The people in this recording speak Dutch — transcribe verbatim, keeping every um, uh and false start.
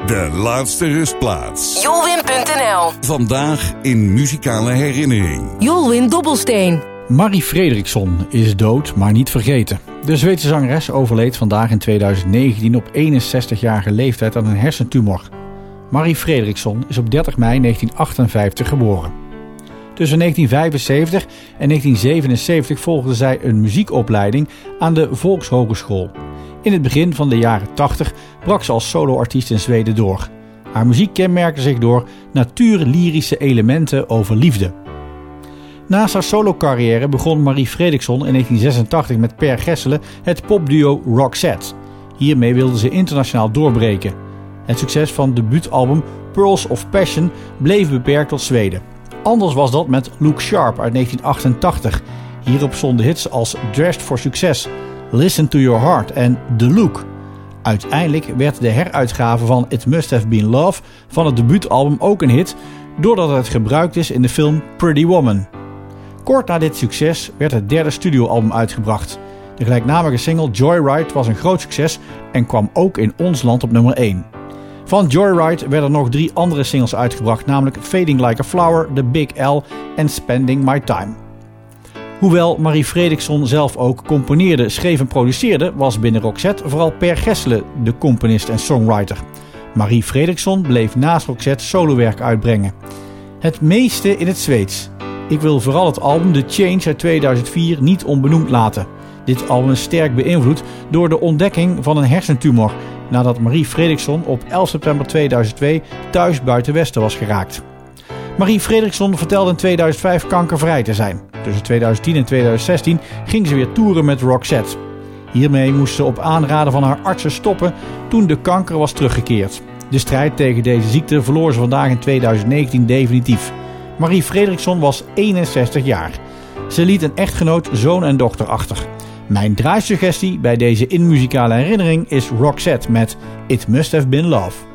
De laatste rustplaats. Jolwin punt n l. Vandaag in muzikale herinnering. Jolwin Dobbelsteen. Marie Fredriksson is dood, maar niet vergeten. De Zweedse zangeres overleed vandaag in tweeduizend negentien op eenenzestigjarige leeftijd aan een hersentumor. Marie Fredriksson is op dertig mei negentien achtenvijftig geboren. Tussen negentien vijfenzeventig en negentien zevenenzeventig volgde zij een muziekopleiding aan de Volkshogeschool. In het begin van de jaren tachtig brak ze als soloartiest in Zweden door. Haar muziek kenmerkte zich door natuurlyrische elementen over liefde. Naast haar solocarrière begon Marie Fredriksson in negentien zesentachtig met Per Gessle het popduo Roxette. Hiermee wilde ze internationaal doorbreken. Het succes van het debuutalbum Pearls of Passion bleef beperkt tot Zweden. Anders was dat met Look Sharp uit negentien achtentachtig. Hierop stonden hits als Dressed for Success, Listen to Your Heart en The Look. Uiteindelijk werd de heruitgave van It Must Have Been Love van het debuutalbum ook een hit, doordat het gebruikt is in de film Pretty Woman. Kort na dit succes werd het derde studioalbum uitgebracht. De gelijknamige single Joyride was een groot succes en kwam ook in ons land op nummer één. Van Joyride werden nog drie andere singles uitgebracht, namelijk Fading Like a Flower, The Big L en Spending My Time. Hoewel Marie Fredriksson zelf ook componeerde, schreef en produceerde, was binnen Roxette vooral Per Gessle de componist en songwriter. Marie Fredriksson bleef naast Roxette solowerk uitbrengen. Het meeste in het Zweeds. Ik wil vooral het album The Change uit tweeduizend vier niet onbenoemd laten. Dit album is sterk beïnvloed door de ontdekking van een hersentumor, nadat Marie Fredriksson op elf september tweeduizend twee thuis buiten Westen was geraakt. Marie Fredriksson vertelde in tweeduizend vijf kankervrij te zijn. Tussen tweeduizend tien en tweeduizend zestien ging ze weer toeren met Roxette. Hiermee moest ze op aanraden van haar artsen stoppen toen de kanker was teruggekeerd. De strijd tegen deze ziekte verloor ze vandaag in tweeduizend negentien definitief. Marie Fredriksson was eenenzestig jaar. Ze liet een echtgenoot, zoon en dochter achter. Mijn draaisuggestie bij deze inmuzikale herinnering is Roxette met It Must Have Been Love.